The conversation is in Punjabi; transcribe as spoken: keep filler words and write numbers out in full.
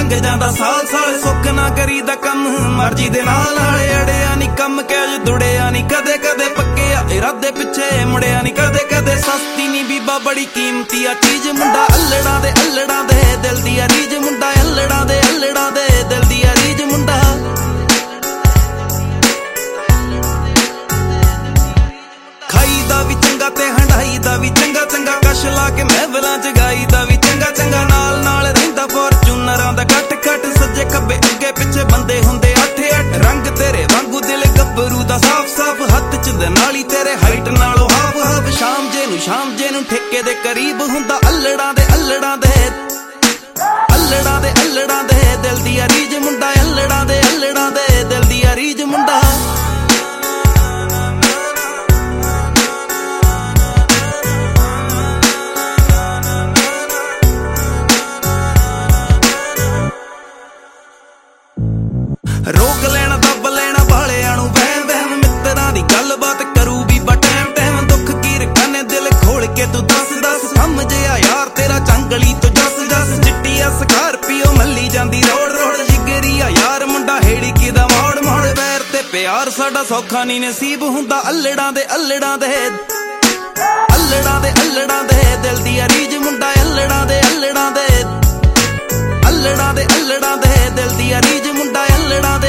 ਲੰਘ ਜਾਂਦਾ ਸਾਲ ਸਾਲ ਸੁੱਖ ਨਾ ਕਰੀਦਾ ਕੰਮ ਮਰਜ਼ੀ ਦੇ ਨਾਲ ਨਾਲੇ ਅੜਿਆ ਨੀ ਕੰਮ ਕਹਿ ਦੁੜਿਆ ਨੀ ਕਦੇ ਕਦੇ ਪੱਕਿਆ ਇਰਾਦੇ ਪਿੱਛੇ ਮੁੜਿਆ ਨੀ ਕਦੇ ਕਦੇ ਸਸਤੀ ਨੀ ਬੀਬਾ ਬੜੀ ਕੀਮਤੀ ਆ ਚੀਜ਼ ਮੁੰਡਾ ਅਲੜਾਂ ਦੇ ਅਲੜਾਂ ਦੇ ਦਿਲ ਦੀ ਆ ਰੀਝ ਮੁੰਡਾ ਅਲੜਾਂ ਦੇ ਅਲੜਾਂ ਦੇ ਦਿਲ ਦੀ ਆ ਰੀਝ ਮੁੰਡਾ ਖਾਈ ਦਾ ਵੀ ਚੰਗਾ ਤੇ ਹੰਡਾਈ ਦਾ ਵੀ ਚੰਗਾ ਚੰਗਾ ਕਸ਼ ਲਾ ਕੇ ਮਹਿਵਲਾਂ ਜਗਾਈ ਦਾ ਵੀ ਚੰਗਾ ਚੰਗਾ ਨਾਲ ਨਾਲ ਰਹਿੰਦਾ ਫੋਰਚੂਨਰਾਂ ਦਾ ਕੱਟ ਕੱਟ ਸੱਜੇ ਖੱਬੇ ਅੱਗੇ ਪਿੱਛੇ ਬੰਦੇ ਹੁੰਦੇ ਅੱਠ ਅੱਠ ਰੰਗ ਤੇਰੇ ਵਾਂਗੂ ਦਿਲ ਗੱਭਰੂ ਦਾ ਸਾਫ ਸਾਫ ਹੱਥ ਚ ਦਨਾਲੀ ਤੇਰੇ ਹਾਈਟ ਨਾਲੋਂ ਹਾਫ ਹਾਫ ਸ਼ਾਮ ਜੇ ਨੂੰ ਸ਼ਾਮ ਜੇ ਨੂੰ ਠੇਕੇ ਦੇ ਕਰੀਬ ਹੁੰਦਾ ਅਲੜਾਂ ਦੇ ਅਲੜਾਂ ਦੇ ਅਲੜਾਂ ਦੇ ਅਲੜਾਂ ਦੇ ਦਿਲ ਦੀ ਆ ਰੀਝ ਮੁੰਡਾ ਅਲੜਾਂ ਦੇ ਅਲੜਾਂ ਦੇ ਦਿਲ ਦੀ ਆ ਰੀਝ ਮੁੰਡਾ ਰੋਕ ਲੈਣਾ ਦੱਬ ਲੈਣਾ ਵਾਲਿਆਂ ਨੂੰ ਵਹਿਮ ਵਹਿਮ ਮਿੱਤਰਾਂ ਦੀ ਗੱਲਬਾਤ ਕਰੂ ਬੀਬਾ ਟਾਈਮ ਟਾਈਮ ਦੁੱਖ ਕੀ ਰਕਾਨੇ ਦਿਲ ਖੋਲ ਕੇ ਤੂੰ ਦੱਸ ਦੱਸ ਸਮਝਿਆ ਯਾਰ ਤੇਰਾ ਚੰਗਲੀ ਤੋਂ ਜਸ ਜਸ ਚਿੱਟੀ ਆ ਸਕਾਰਪੀਓ ਮੱਲੀ ਜਾਂਦੀ ਰੋੜ ਰੋੜ ਜਿਗਰੀ ਆ ਯਾਰ ਮੁੰਡਾ ਹੇੜੀ ਕਿਦਾ ਮੋੜ ਮੋੜ ਵੈਰ ਤੇ ਪਿਆਰ ਸਾਡਾ ਸੌਖਾ ਨਹੀਂ ਨਸੀਬ ਹੁੰਦਾ ਅਲੜਾਂ ਦੇ ਅਲੜਾਂ ਦੇ ਅਲੜਾਂ ਦੇ ਅਲੜਾਂ ਦੇ ਦਿਲ ਦੀ ਆ ਰੀਝ ਮੁੰਡਾ ਅਲੜਾਂ ਦੇ ਅਲੜਾਂ ਦੇ ਅਲੜਾਂ ਦੇ ਅਲੜਾਂ ਦੇ ਦਿਲ ਦੀ ਆ ਰੀਝ ਮੁੰਡਾ ਅਲੜਾਂ ਦੇ